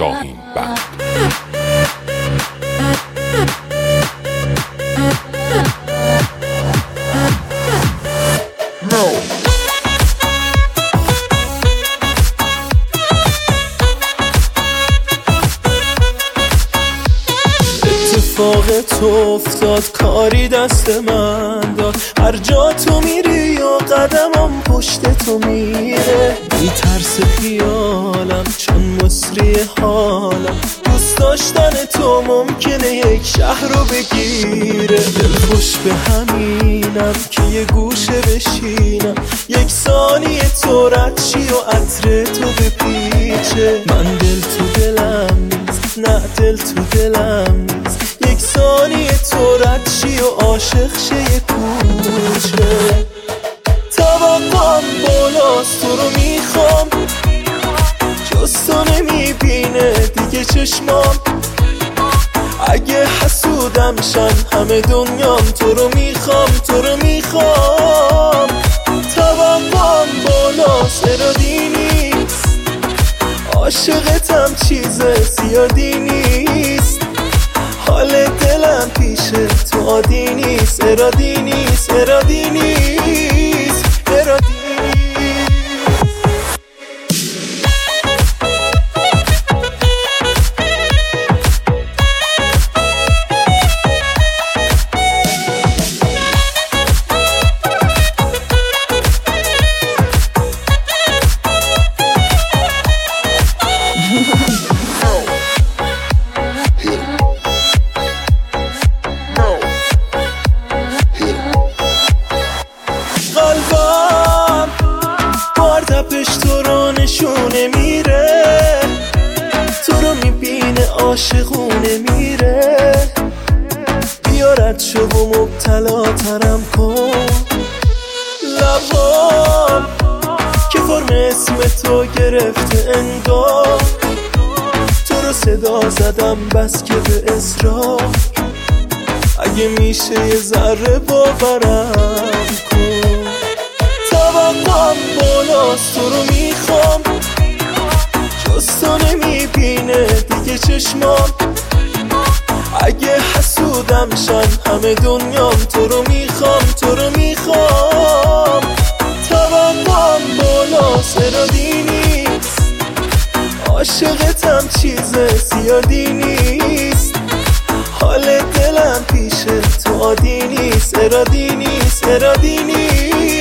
شاهین بند. اتفاق تو افتاد کاری دست من داد، هر جا تو میری و قدمم پشت تو میره. میترس خیالم چون مصری حالم، دوست داشتن تو ممکنه یک شهر رو بگیره. دلخوش به همینم که یه گوشه بشینم، یک ثانیه تو رد شی و عطر تو بپیچه. من دل تو دلم نیست، نه دل تو دلم نیست، یک ثانیه تو رد شی و عاشق شه یه کوچه. توقعم بالاست تو رو میخوام، جز تو نمیبینه دیگه چشمام. اگه حسودم شن همه دنیام، تو رو میخوام تو رو میخوام. توقعم بالاست ارادی نیست، عاشقتم چیز زیادی نیست. حال دلم پیشه تو عادی نیست، ارادی نیست ارادی نیست ارادی نیست. قلبم بار تپش تو رو نشونه میره، تو رو میبینه عاشقونه میره. بیارد شو و مبتلا ترم کن، لبام که فرم اسم تو گرفته انگار. تو رو صدا زدم بس که به اصرار، اگه میشه یه ذره باورم کن. توقعم بالاست تو رو میخوام، جز تو نمیبینه دیگه چشمام. اگه حسودم شن همه دنیام، تو رو میخوام تو رو میخوام. توقعم بالاست ارادی نیست، عاشقتم چیز زیادی نیست. حال دلم پیشه تو عادی نیست، ارادی نیست ارادی نیست.